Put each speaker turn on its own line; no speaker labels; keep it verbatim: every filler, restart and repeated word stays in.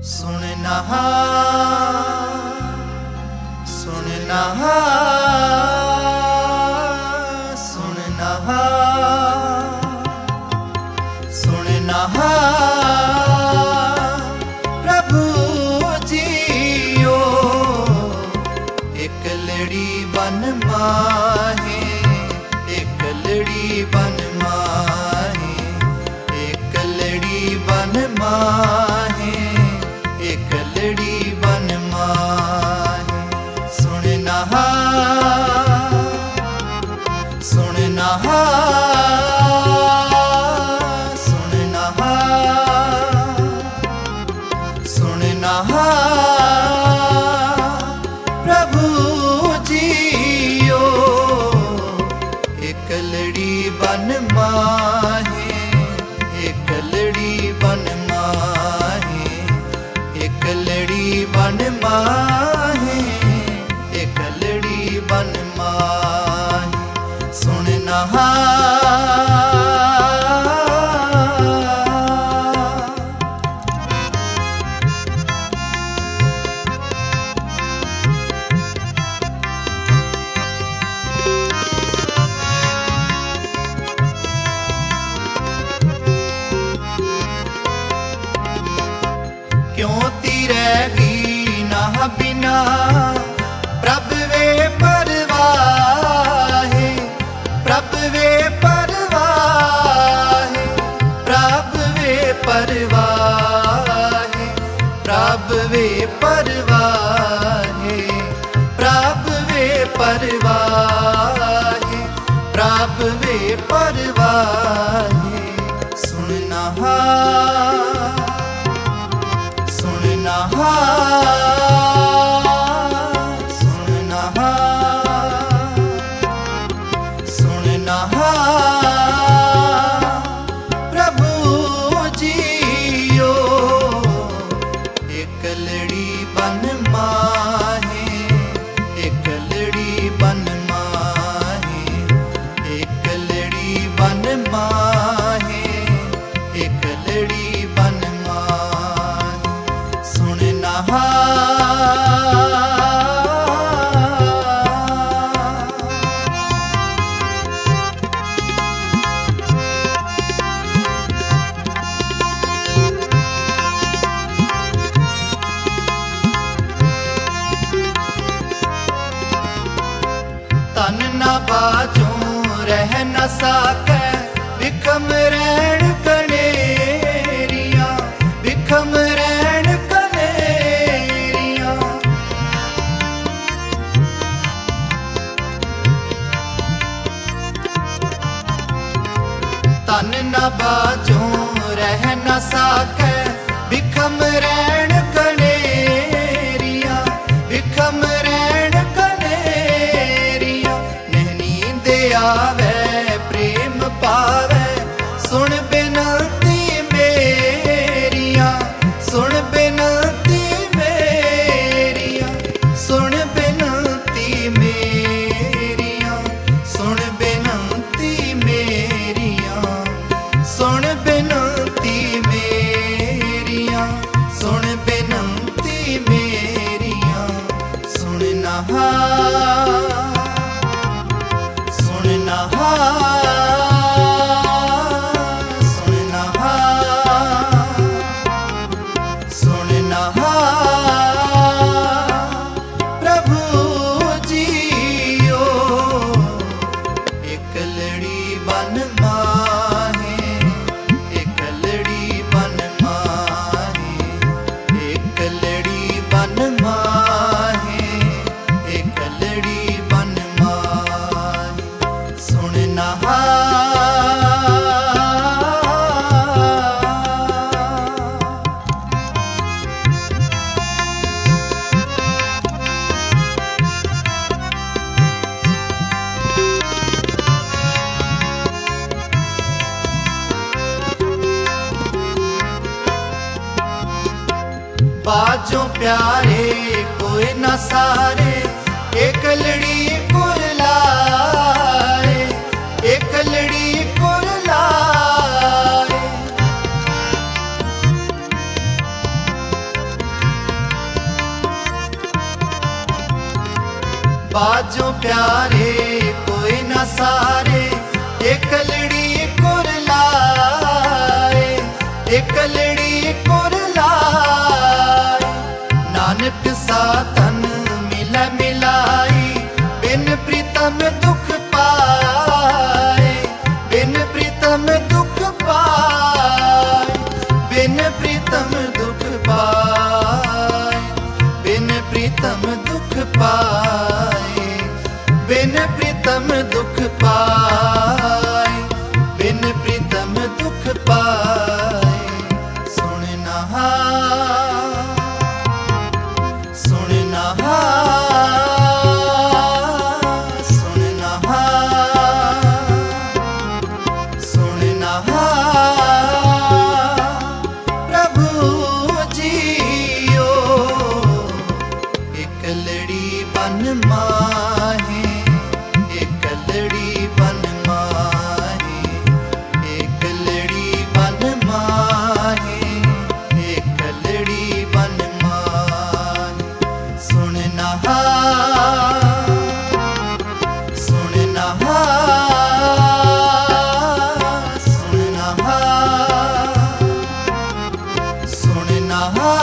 सुनना सुनना सुनना सुनना प्रभु जियो एक लड़ी बन माहे, एक लड़ी बन माहे, एक लड़ी बन माहे, एक लड़ी बन माहे। सुनना सुनना सुनना सुनना प्रभु जियो एक लड़ी बन माहे, एक लड़ी बन माहे, एक लड़ी बन माहे, एक लड़ी बन माहे। सुनना क्यों तिरेगी ना बिना प्रभ वे परवाहे, प्रभ वे परवाहे, प्रभ वे परवाहे, प्रभ वे परवाहे, प्रभ वे परवाहे, प्रभ वे परवाहे। सुनना सुनना सुनना सुनना प्रभु जियो एक लड़ी बन माहे, एक लड़ी बन माहे, एक लड़ी बन माहे, एक लड़ी बन माहे। सुनना तन ना बाजों रह न साकै विखम रैण कनेरिया, विखम रैण कनेरिया। तन ना बाजों रह न साकै विखम रैण कनेरिया, विखम रैण कनेरिया। नैनी दे आवे प्रेम पावे सुन बिनती मेरिया, सुन बिनती मेरिया, सुन बिनती मेरिया, सुन बिनती मेरिया, सुन बिनती मेरिया, सुन बिनती मेरिया। सुनना सुनना सुनना सुनना प्रभु जियो एक लड़ी बन माहे, एक लड़ी बन माहे, एक लड़ी बन माहे, एक लड़ी बन माहे। सुनना बाजों प्यारे कोई न सारे एक लड़ी कुरलाए, एक लड़ी कुरलाए। बाजों प्यारे कोई न सारे, एक लड़ी कुरलाए, एक लड़ी कुरलाए। नानक साधन मिला मिलाई, बिन प्रीतम दुख पाए, बिन प्रीतम दुख पाए, बिन प्रीतम दुख पाए, बिन प्रीतम दुख पाए, बिन प्रीतम दुख पाए, बिन प्रीतम दुख पाए। सुनना सुनना सुनना सुनना प्रभु जियो। एक लड़ी बन माहे, एक लड़ी बन माहे, एक लड़ी बन माहे, एक लड़ी बन माहे। सुनना सुनना सुनना सुनना